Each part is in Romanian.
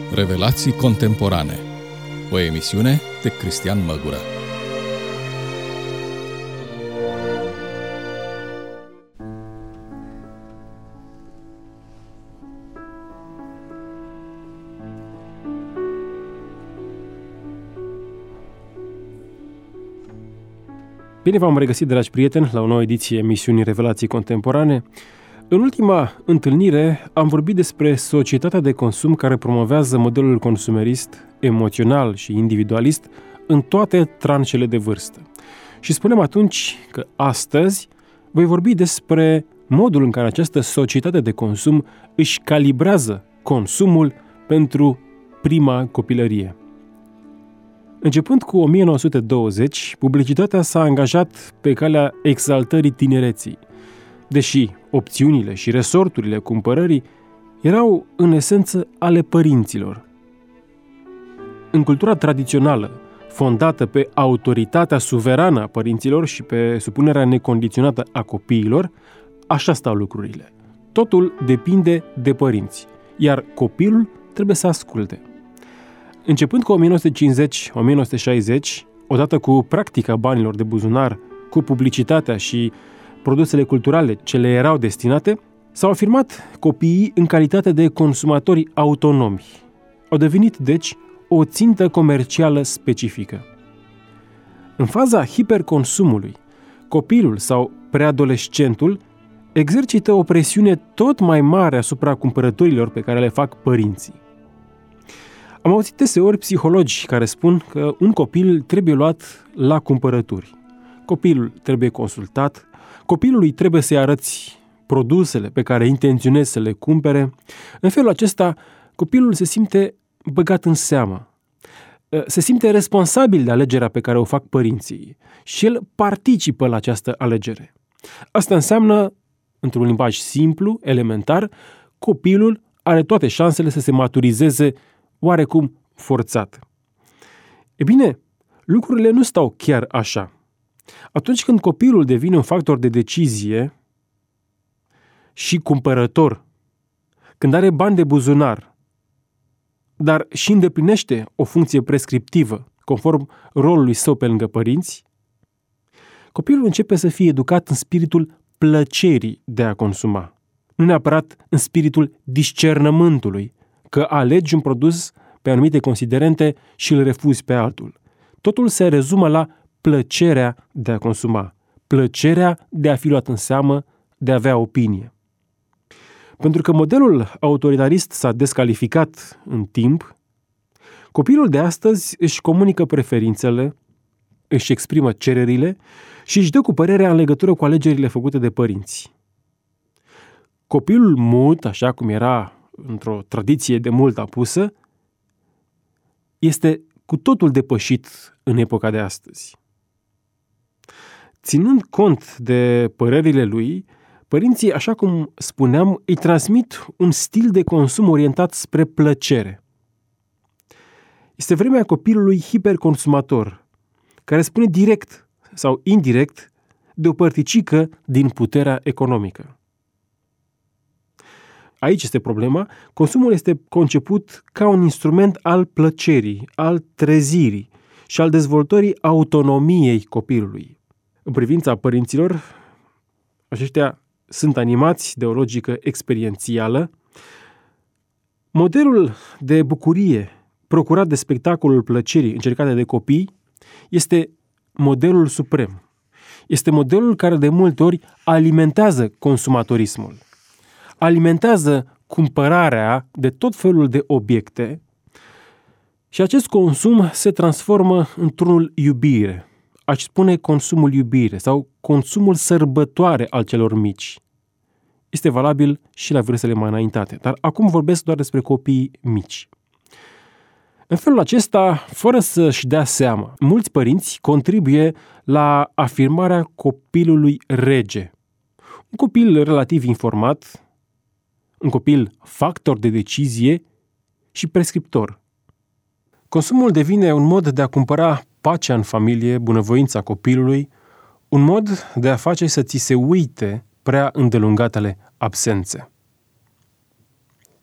Revelații contemporane. O emisiune de Cristian Măgură. Bine v-am regăsit, dragi prieteni, la o nouă ediție emisiunii Revelații contemporane. În ultima întâlnire am vorbit despre societatea de consum care promovează modelul consumerist, emoțional și individualist în toate tranșele de vârstă. Și spuneam atunci că astăzi voi vorbi despre modul în care această societate de consum își calibrează consumul pentru prima copilărie. Începând cu 1920, publicitatea s-a angajat pe calea exaltării tinereții, deși opțiunile și resorturile cumpărării erau în esență ale părinților. În cultura tradițională, fondată pe autoritatea suverană a părinților și pe supunerea necondiționată a copiilor, așa stau lucrurile. Totul depinde de părinți, iar copilul trebuie să asculte. Începând cu 1950-1960, odată cu practica banilor de buzunar, cu publicitatea și produsele culturale ce le erau destinate, s-au afirmat copiii în calitate de consumatori autonomi. Au devenit, deci, o țintă comercială specifică. În faza hiperconsumului, copilul sau preadolescentul exercită o presiune tot mai mare asupra cumpărăturilor pe care le fac părinții. Am auzit deseori psihologi care spun că un copil trebuie luat la cumpărături. Copilul trebuie consultat, copilului trebuie să-i arăți produsele pe care intenționezi să le cumpere. În felul acesta, copilul se simte băgat în seamă. Se simte responsabil de alegerea pe care o fac părinții și el participă la această alegere. Asta înseamnă, într-un limbaj simplu, elementar, copilul are toate șansele să se maturizeze oarecum forțat. E bine, lucrurile nu stau chiar așa. Atunci când copilul devine un factor de decizie și cumpărător, când are bani de buzunar, dar și îndeplinește o funcție prescriptivă, conform rolului său pe lângă părinți, copilul începe să fie educat în spiritul plăcerii de a consuma, nu neapărat în spiritul discernământului, că alegi un produs pe anumite considerente și îl refuzi pe altul. Totul se rezumă la plăcerea de a consuma, plăcerea de a fi luat în seamă, de a avea opinie. Pentru că modelul autoritarist s-a descalificat în timp, copilul de astăzi își comunică preferințele, își exprimă cererile și își dă cu părerea în legătură cu alegerile făcute de părinți. Copilul mut, așa cum era într-o tradiție de mult apusă, este cu totul depășit în epoca de astăzi. Ținând cont de părerile lui, părinții, așa cum spuneam, îi transmit un stil de consum orientat spre plăcere. Este vremea copilului hiperconsumator, care spune direct sau indirect de o părticică din puterea economică. Aici este problema. Consumul este conceput ca un instrument al plăcerii, al trezirii și al dezvoltării autonomiei copilului. În privința părinților, aceștia sunt animați de o logică experiențială. Modelul de bucurie procurat de spectacolul plăcerii încercate de copii este modelul suprem. Este modelul care de multe ori alimentează consumatorismul. Alimentează cumpărarea de tot felul de obiecte și acest consum se transformă într-unul iubire. Aș spune consumul iubire sau consumul sărbătoare al celor mici. Este valabil și la vârstele mai înaintate, dar acum vorbesc doar despre copiii mici. În felul acesta, fără să-și dea seama, mulți părinți contribuie la afirmarea copilului rege. Un copil relativ informat, un copil factor de decizie și prescriptor. Consumul devine un mod de a cumpăra pacea în familie, bunăvoința copilului, un mod de a face să ți se uite prea îndelungatele absențe.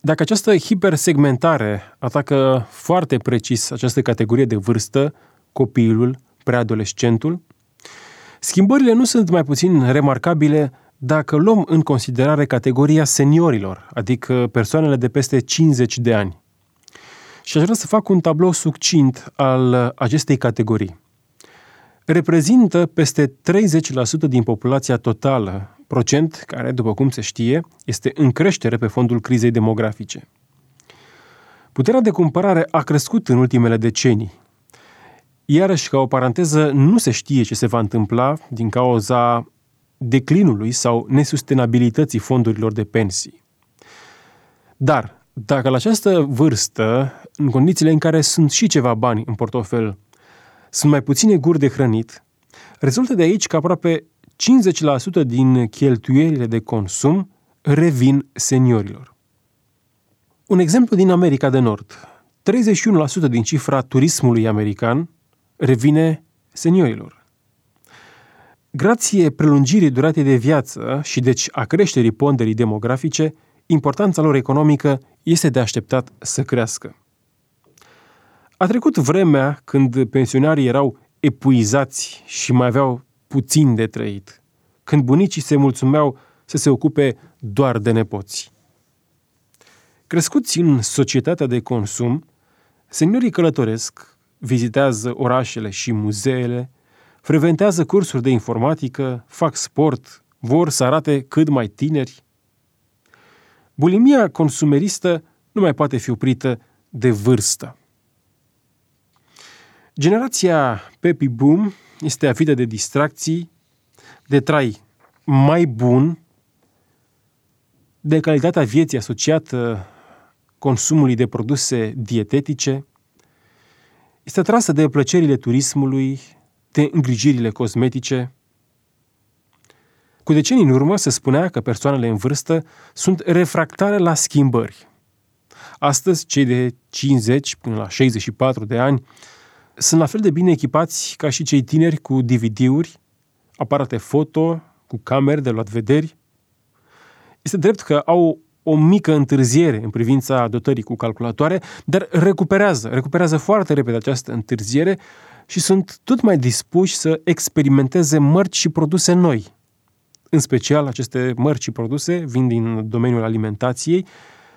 Dacă această hipersegmentare atacă foarte precis această categorie de vârstă, copilul, preadolescentul, schimbările nu sunt mai puțin remarcabile dacă luăm în considerare categoria seniorilor, adică persoanele de peste 50 de ani. Și aș vrea să fac un tablou succint al acestei categorii. Reprezintă peste 30% din populația totală, procent care, după cum se știe, este în creștere pe fondul crizei demografice. Puterea de cumpărare a crescut în ultimele decenii. Iarăși, ca o paranteză, nu se știe ce se va întâmpla din cauza declinului sau nesustenabilității fondurilor de pensii. Dar, dacă la această vârstă, în condițiile în care sunt și ceva bani în portofel, sunt mai puține guri de hrănit, rezultă de aici că aproape 50% din cheltuielile de consum revin seniorilor. Un exemplu din America de Nord. 31% din cifra turismului american revine seniorilor. Grație prelungirii duratei de viață și deci a creșterii ponderii demografice, importanța lor economică este de așteptat să crească. A trecut vremea când pensionarii erau epuizați și mai aveau puțin de trăit, când bunicii se mulțumeau să se ocupe doar de nepoți. Crescuți în societatea de consum, seniorii călătoresc, vizitează orașele și muzeele, frecventează cursuri de informatică, fac sport, vor să arate cât mai tineri. Bulimia consumeristă nu mai poate fi oprită de vârstă. Generația Baby Boom este avidă de distracții, de trai mai bun, de calitatea vieții asociată consumului de produse dietetice, este atrasă de plăcerile turismului, de îngrijirile cosmetice. Cu decenii în urmă se spunea că persoanele în vârstă sunt refractare la schimbări. Astăzi, cei de 50 până la 64 de ani sunt la fel de bine echipați ca și cei tineri cu DVD-uri, aparate foto, cu camere de luat vederi. Este drept că au o mică întârziere în privința dotării cu calculatoare, dar recuperează foarte repede această întârziere și sunt tot mai dispuși să experimenteze mărci și produse noi. În special, aceste mărci și produse vin din domeniul alimentației,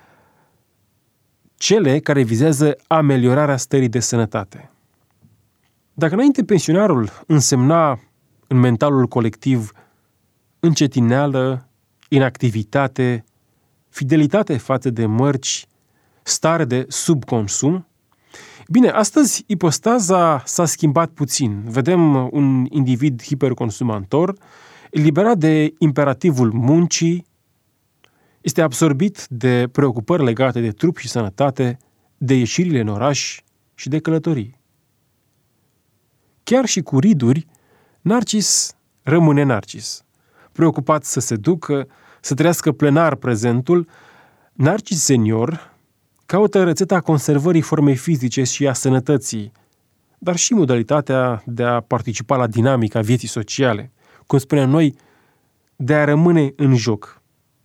cele care vizează ameliorarea stării de sănătate. Dacă înainte pensionarul însemna în mentalul colectiv încetineală, inactivitate, fidelitate față de mărci, stare de subconsum, bine, astăzi ipostaza s-a schimbat puțin. Vedem un individ hiperconsumator, eliberat de imperativul muncii, este absorbit de preocupări legate de trup și sănătate, de ieșirile în oraș și de călătorii. Chiar și cu riduri, Narcis rămâne Narcis. Preocupat să se ducă, să trăiască plenar prezentul, Narcis senior caută rețeta conservării formei fizice și a sănătății, dar și modalitatea de a participa la dinamica vieții sociale, cum spunem noi, de a rămâne în joc.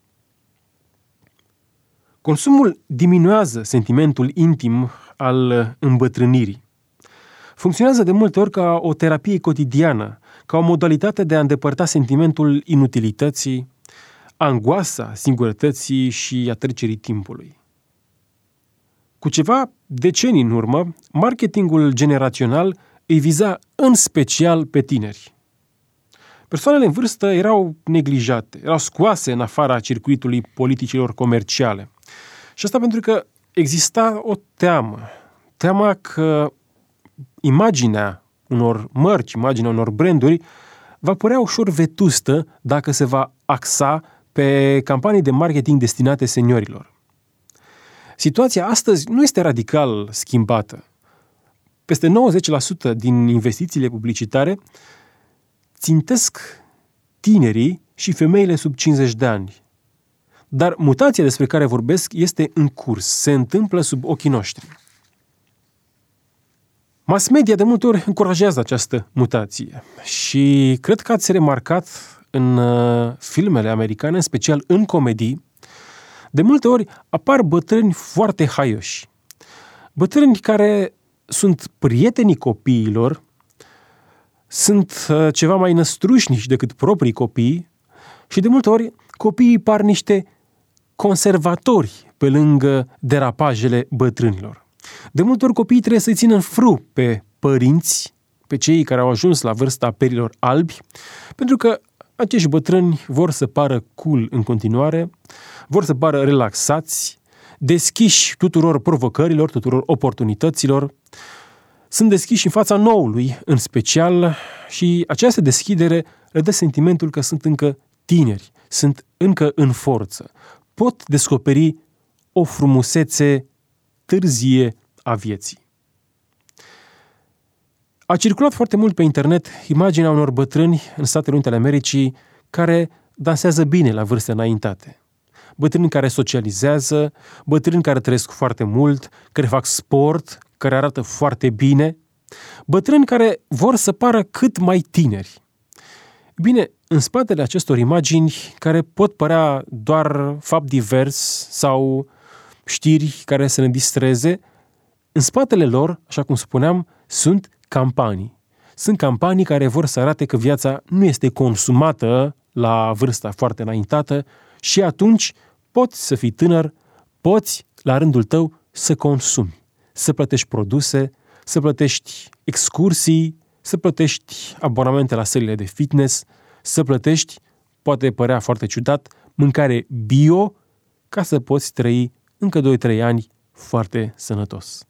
Consumul diminuează sentimentul intim al îmbătrânirii. Funcționează de multe ori ca o terapie cotidiană, ca o modalitate de a îndepărta sentimentul inutilității, angoasa singurătății și a trecerii timpului. Cu ceva decenii în urmă, marketingul generațional îi viza în special pe tineri. Persoanele în vârstă erau neglijate, erau scoase în afara circuitului politicilor comerciale. Și asta pentru că exista o teama că imaginea unor mărci, imaginea unor branduri va părea ușor vetustă dacă se va axa pe campanii de marketing destinate seniorilor. Situația astăzi nu este radical schimbată. Peste 90% din investițiile publicitare țintesc tinerii și femeile sub 50 de ani. Dar mutația despre care vorbesc este în curs, se întâmplă sub ochii noștri. Mass media de multe ori încurajează această mutație și cred că ați remarcat în filmele americane, în special în comedii, De multe ori apar bătrâni foarte haioși. Bătrâni care sunt prietenii copiilor, sunt ceva mai năstrușnici decât proprii copii și de multe ori copiii par niște conservatori pe lângă derapajele bătrânilor. De multe ori copiii trebuie să-i țină în frâu pe părinți, pe cei care au ajuns la vârsta perilor albi, pentru că acești bătrâni vor să pară cool în continuare, vor să pară relaxați, deschiși tuturor provocărilor, tuturor oportunităților, sunt deschiși în fața noului, în special, și această deschidere le dă sentimentul că sunt încă tineri, sunt încă în forță, pot descoperi o frumusețe târzie a vieții. A circulat foarte mult pe internet imaginea unor bătrâni în Statele Unite ale Americii care dansează bine la vârste înaintate. Bătrâni care socializează, bătrâni care trăiesc foarte mult, care fac sport, care arată foarte bine, bătrâni care vor să pară cât mai tineri. Bine, în spatele acestor imagini, care pot părea doar fapt divers sau știri care să ne distreze, în spatele lor, așa cum spuneam, sunt campanii. Sunt campanii care vor să arate că viața nu este consumată la vârsta foarte înaintată și atunci poți să fii tânăr, poți, la rândul tău, să consumi, să plătești produse, să plătești excursii, să plătești abonamente la sălile de fitness, să plătești, poate părea foarte ciudat, mâncare bio, ca să poți trăi încă 2-3 ani foarte sănătos.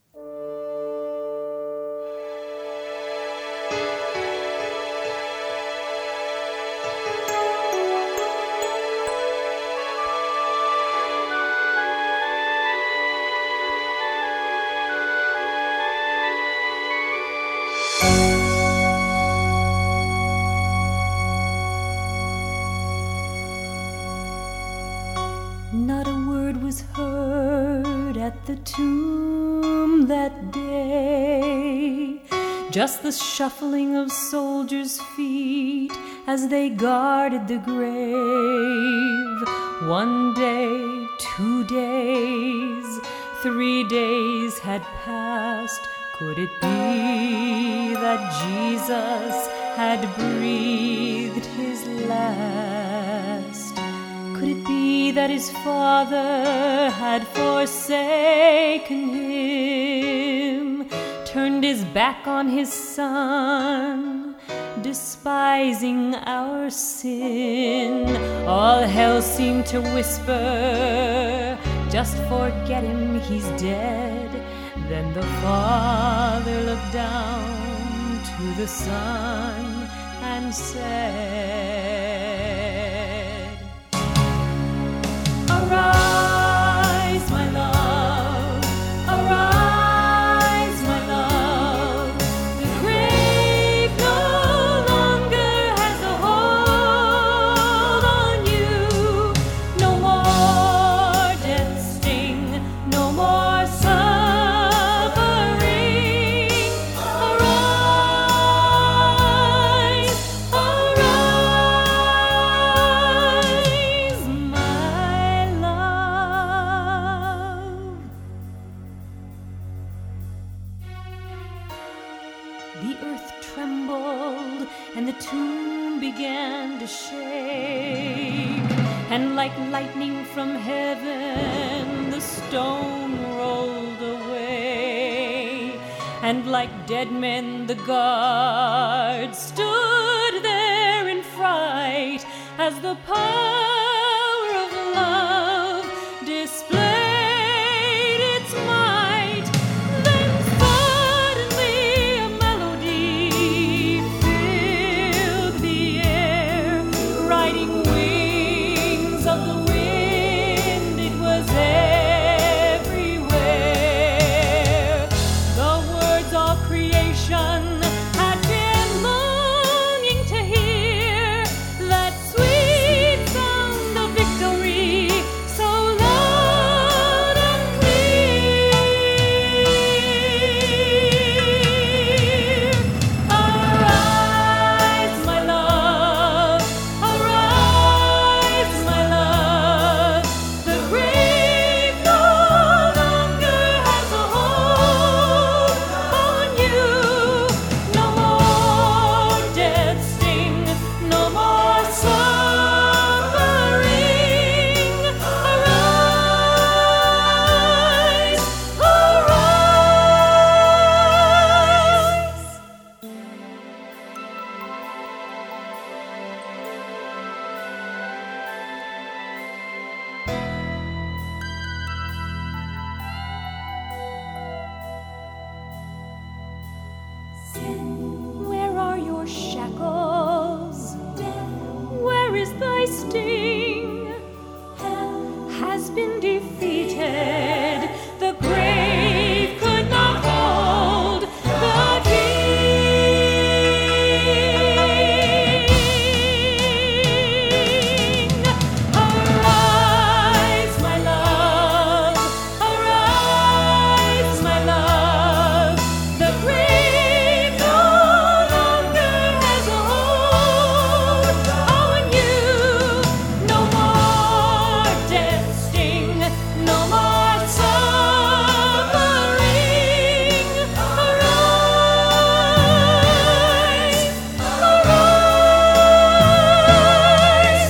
Not a word was heard at the tomb that day, just the shuffling of soldiers' feet as they guarded the grave. 1 day, 2 days, 3 days had passed. Could it be that Jesus had breathed his last? Could it be that his Father had forsaken him, turned his back on his Son, despising our sin? All hell seemed to whisper, just forget him, he's dead. Then the Father looked down to the Son and said, Arise, my love, arise, my love. The grave no longer has a hold on you. No more death sting, no more suffering. Arise, arise, my love. The earth trembled and the tomb began to shake, and like lightning from heaven the stone rolled away, and like dead men the guards stood there in fright as the power of love displayed its might. Then suddenly a melody filled the air, riding wings of the wind, it was everywhere. The words of creation had been longing to hear that sweet sound has been defeated. The grave could not hold the King. Arise, my love, arise, my love. The grave no longer has a hold on you. No more death sting, no more suffering. Arise, arise,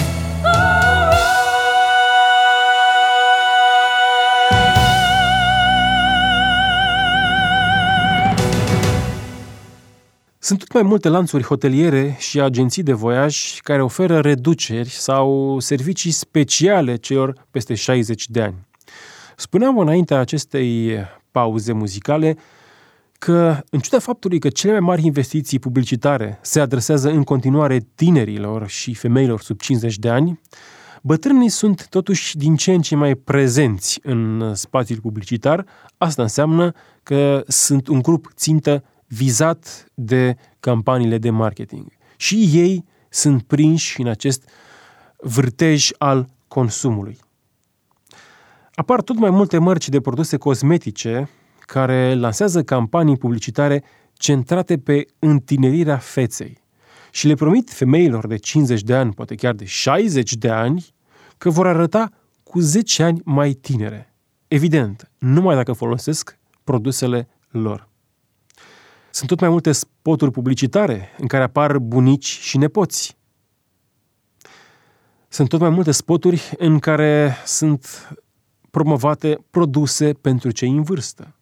Sunt tot mai multe lanțuri hoteliere și agenții de voiaj care oferă reduceri sau servicii speciale celor peste 60 de ani. Spuneam înaintea acestei pauze muzicale că, în ciuda faptului că cele mai mari investiții publicitare se adresează în continuare tinerilor și femeilor sub 50 de ani, bătrânii sunt totuși din ce în ce mai prezenți în spațiul publicitar. Asta înseamnă că sunt un grup țintă vizat de campaniile de marketing. Și ei sunt prinși în acest vârtej al consumului. Apar tot mai multe mărci de produse cosmetice care lansează campanii publicitare centrate pe întinerirea feței și le promit femeilor de 50 de ani, poate chiar de 60 de ani, că vor arăta cu 10 ani mai tinere. Evident, numai dacă folosesc produsele lor. Sunt tot mai multe spoturi publicitare în care apar bunici și nepoți. Sunt tot mai multe spoturi în care sunt promovate produse pentru cei în vârstă.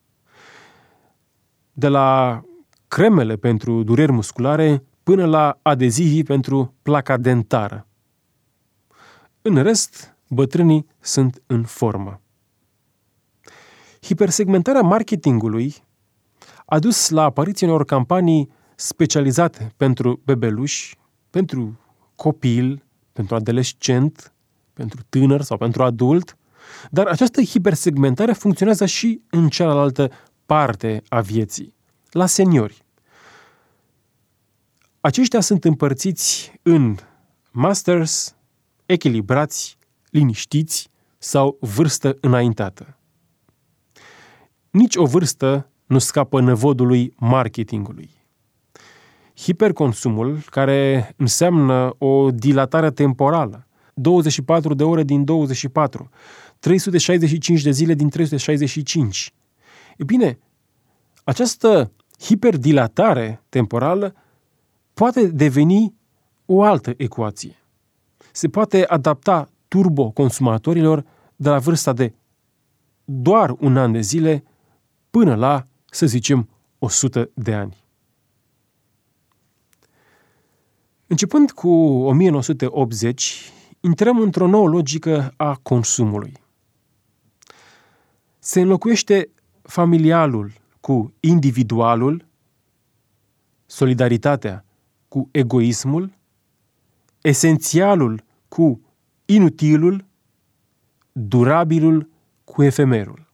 De la cremele pentru dureri musculare până la adezivii pentru placa dentară. În rest, bătrânii sunt în formă. Hipersegmentarea marketingului a dus la apariția unor campanii specializate pentru bebeluși, pentru copil, pentru adolescent, pentru tânăr sau pentru adult, dar această hipersegmentare funcționează și în cealaltă parte a vieții, la seniori. Aceștia sunt împărțiți în masters, echilibrați, liniștiți sau vârstă înaintată. Nici o vârstă nu scapă năvodului marketingului. Hiperconsumul, care înseamnă o dilatare temporală, 24 de ore din 24, 365 de zile din 365. E bine, această hiperdilatare temporală poate deveni o altă ecuație. Se poate adapta turbo consumatorilor de la vârsta de doar un an de zile până la, să zicem, 100 de ani. Începând cu 1980, intrăm într-o nouă logică a consumului. Se înlocuiește familialul cu individualul, solidaritatea cu egoismul, esențialul cu inutilul, durabilul cu efemerul.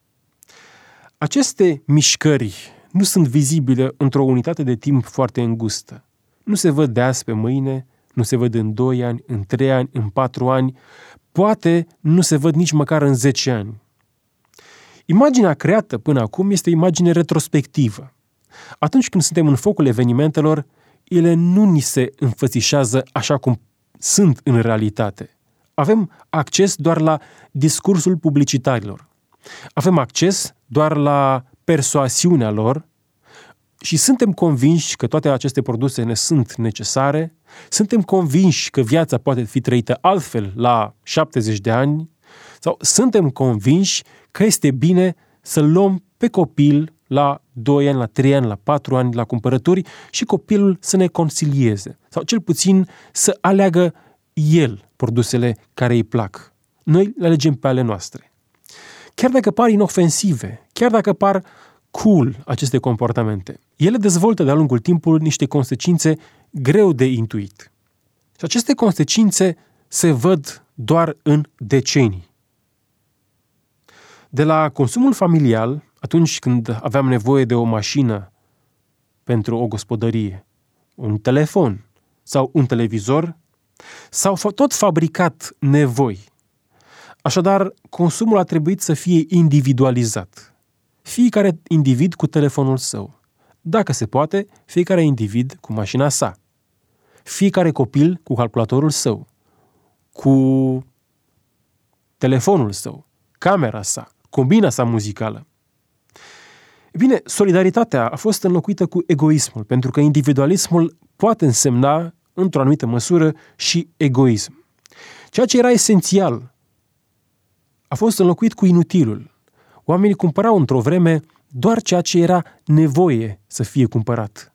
Aceste mișcări nu sunt vizibile într-o unitate de timp foarte îngustă. Nu se văd de azi pe mâine, nu se văd în 2 ani, în 3 ani, în 4 ani, poate nu se văd nici măcar în 10 ani. Imaginea creată până acum este o imagine retrospectivă. Atunci când suntem în focul evenimentelor, ele nu ni se înfățișează așa cum sunt în realitate. Avem acces doar la discursul publicitarilor. Avem acces doar la persoasiunea lor și suntem convinși că toate aceste produse ne sunt necesare, suntem convinși că viața poate fi trăită altfel la 70 de ani sau suntem convinși că este bine să-l luăm pe copil la 2 ani, la 3 ani, la 4 ani, la cumpărături și copilul să ne consilieze sau cel puțin să aleagă el produsele care îi plac. Noi le alegem pe ale noastre. Chiar dacă par inofensive, chiar dacă par cool aceste comportamente, ele dezvoltă de-a lungul timpului niște consecințe greu de intuit. Și aceste consecințe se văd doar în decenii. De la consumul familial, atunci când aveam nevoie de o mașină pentru o gospodărie, un telefon sau un televizor, s-au tot fabricat nevoi. Așadar, consumul a trebuit să fie individualizat. Fiecare individ cu telefonul său. Dacă se poate, fiecare individ cu mașina sa. Fiecare copil cu calculatorul său, cu telefonul său, camera sa, combina sa muzicală. E bine, solidaritatea a fost înlocuită cu egoismul, pentru că individualismul poate însemna, într-o anumită măsură, și egoism. Ceea ce era esențial a fost înlocuit cu inutilul. Oamenii cumpărau într-o vreme doar ceea ce era nevoie să fie cumpărat.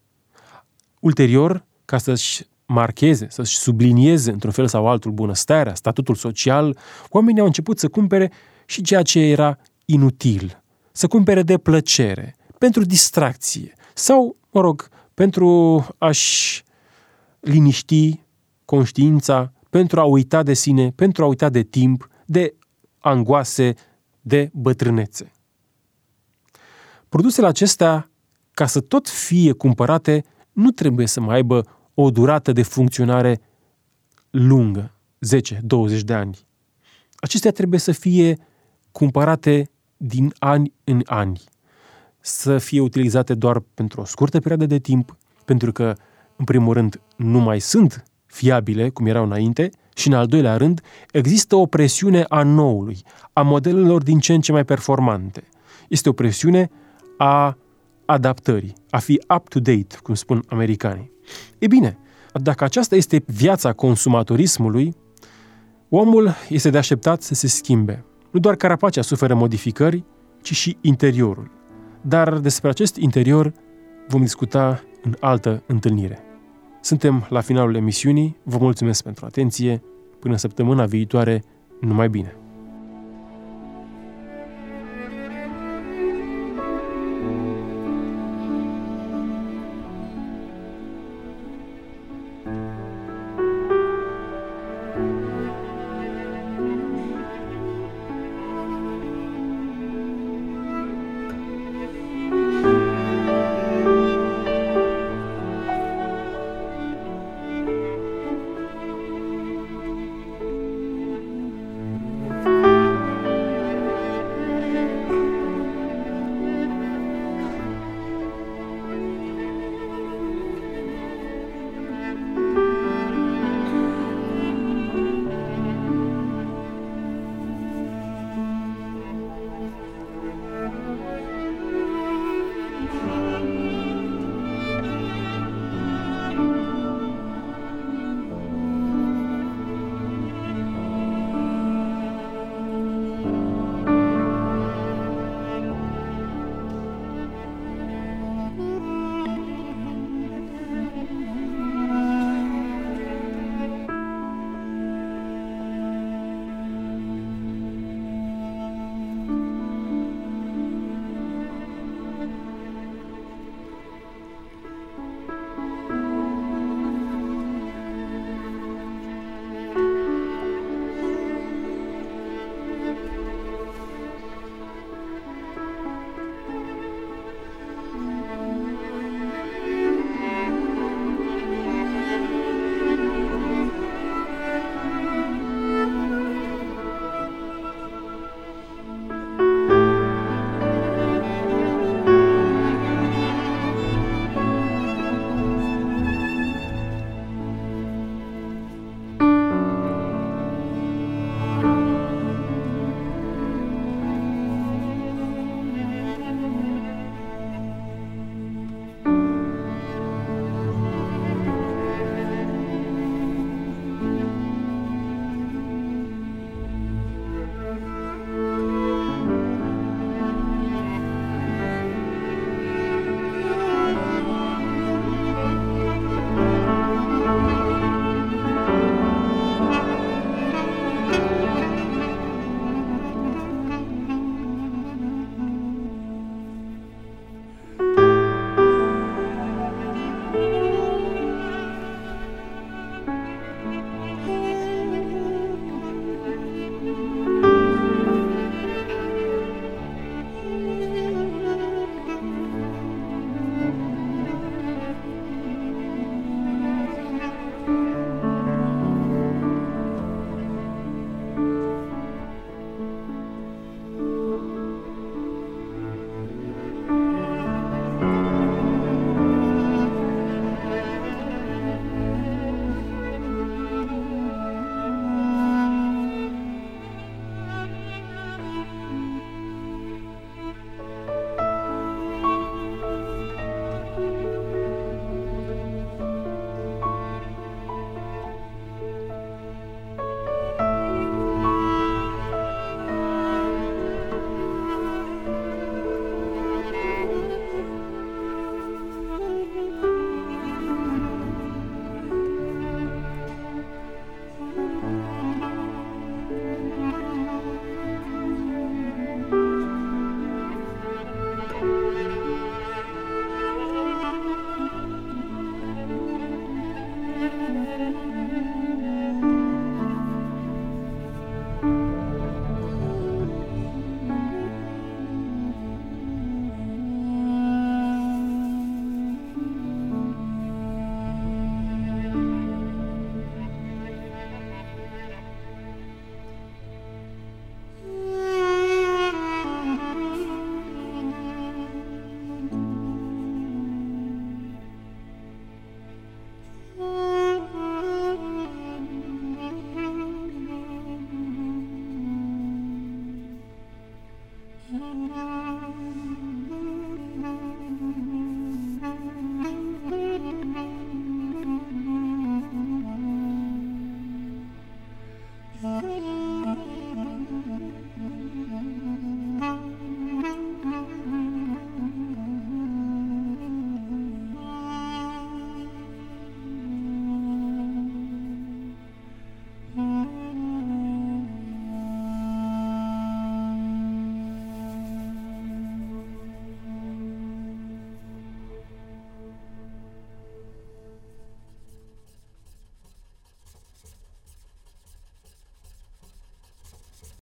Ulterior, ca să-și marcheze, să-și sublinieze într-un fel sau altul bunăstarea, statutul social, oamenii au început să cumpere și ceea ce era inutil, să cumpere de plăcere, pentru distracție sau, pentru a-și liniști conștiința, pentru a uita de sine, pentru a uita de timp, de angoase, de bătrânețe. Produsele acestea, ca să tot fie cumpărate, nu trebuie să mai aibă o durată de funcționare lungă, 10-20 de ani. Acestea trebuie să fie cumpărate din ani în ani, să fie utilizate doar pentru o scurtă perioadă de timp, pentru că, în primul rând, nu mai sunt fiabile, cum erau înainte, și, în al doilea rând, există o presiune a noului, a modelelor din ce în ce mai performante. Este o presiune a adaptării, a fi up-to-date, cum spun americanii. E bine, dacă aceasta este viața consumatorismului, omul este de așteptat să se schimbe. Nu doar carapacea suferă modificări, ci și interiorul. Dar despre acest interior vom discuta în altă întâlnire. Suntem la finalul emisiunii, vă mulțumesc pentru atenție, până săptămâna viitoare, numai bine!